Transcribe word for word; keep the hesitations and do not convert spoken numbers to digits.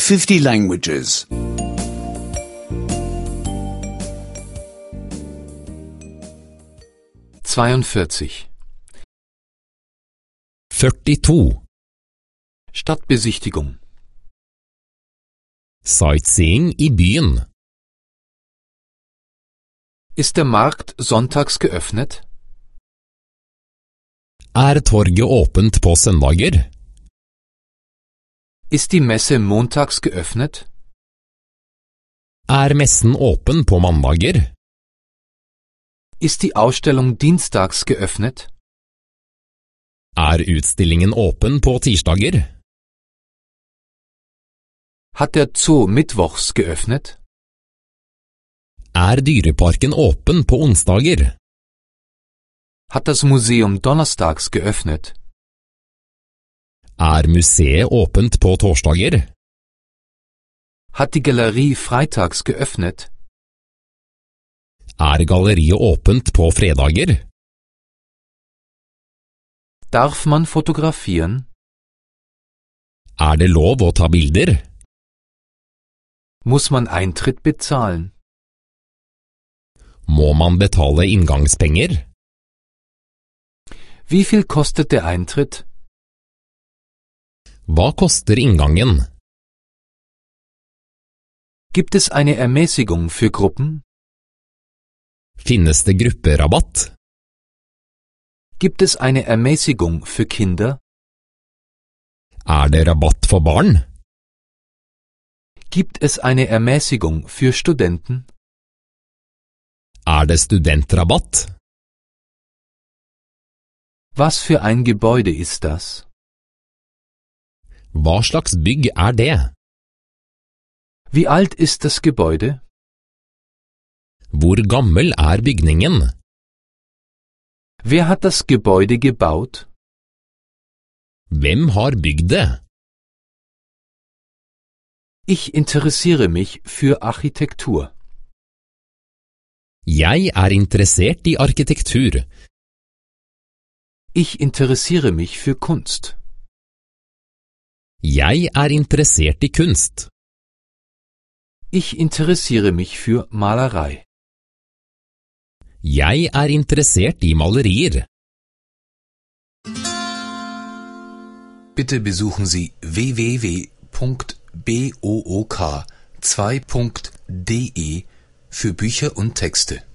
fifty languages. zweiundvierzig. førtito. Stadtbesichtigung. Sightseeing i byen. Ist der Markt sonntags geöffnet? Er torget åpent på søndager? Ist die Messe montags geöffnet? Er messen åpen på mandager? Ist die Ausstellung dienstags geöffnet? Er utstillingen åpen på tirsdager? Hat der Zoo mittwochs geöffnet? Er dyreparken åpen på onsdager? Hat das Museum donnerstags geöffnet? Er museet åpent på torsdager? Hat die Galerie freitags geöffnet? Er galleriet åpent på fredager? Darf man fotografieren? Er det lov å ta bilder? Muss man Eintritt bezahlen? Må man betale inngangspenger? Wie viel kostet der Eintritt? Hva koster inngangen? Gibt es eine Ermäßigung für Gruppen? Finnes det grupperabatt? Gibt es eine Ermäßigung für Kinder? Er det rabatt for barn? Gibt es eine Ermäßigung für Studenten? Er det studentrabatt? Was für ein Gebäude ist das? Hva slags bygg er det? Wie alt ist das Gebäude? Hvor gammel er bygningen? Wer hat das Gebäude gebaut? Hvem har bygd det? Ich interessiere mich für Architektur. Jeg er interessert i arkitektur. Ich interessiere mich für Kunst. Jeg er interessert i kunst. Ich interessiere mich für Malerei. Jeg er interessert i malerier. Bitte besuchen Sie w w w punkt book zwei punkt de für Bücher und Texte.